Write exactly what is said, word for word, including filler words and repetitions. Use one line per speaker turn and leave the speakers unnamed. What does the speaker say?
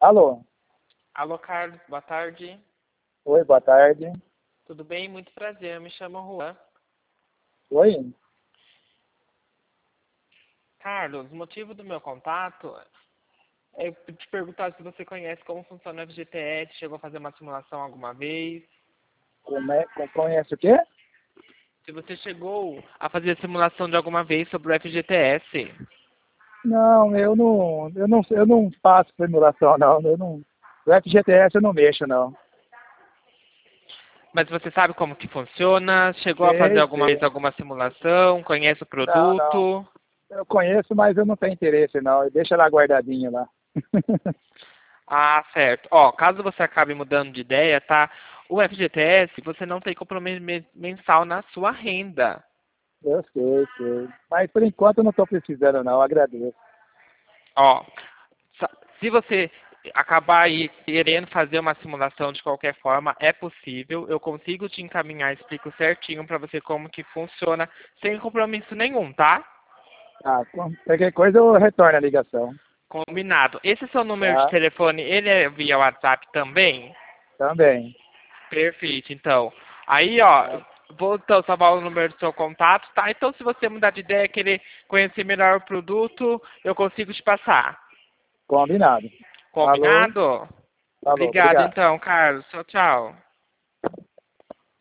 Alô?
Alô, Carlos, boa tarde.
Oi, boa tarde.
Tudo bem? Muito prazer, eu me chamo Juan.
Oi?
Carlos, o motivo do meu contato é te perguntar se você conhece como funciona o F G T S, chegou a fazer uma simulação alguma vez,
Como é, com- conhece o quê?
se você chegou a fazer simulação de alguma vez sobre o F G T S.
Não, eu não, eu não, eu não faço simulação, não. Eu não, o F G T S eu não mexo, não.
Mas você sabe como que funciona? Chegou a fazer
Sei,
alguma
sei.
vez alguma simulação? Conhece o
Não, não.
produto?
Eu conheço, mas eu não tenho interesse, não. Deixa lá guardadinho lá.
Ah, certo. Ó, caso você acabe mudando de ideia, tá? O F G T S, você não tem compromisso me- mensal na sua renda.
Eu sei, sei. Mas por enquanto eu não estou precisando, não. Agradeço.
Ó, sa- se você acabar aí querendo fazer uma simulação de qualquer forma, é possível. Eu consigo te encaminhar, explico certinho para você como que funciona, sem compromisso nenhum, tá?
Ah, com- qualquer coisa eu retorno a ligação.
Combinado. Esse seu número de
Tá?
telefone, ele é via WhatsApp também?
Também.
Perfeito, então. Aí, ó,
Tá?
vou então salvar o número do seu contato, tá? Então, se você mudar de ideia, querer conhecer melhor o produto, eu consigo te passar.
Combinado. Falou.
Combinado?
Falou.
Obrigado,
Obrigado.
então, Carlos. Tchau, tchau.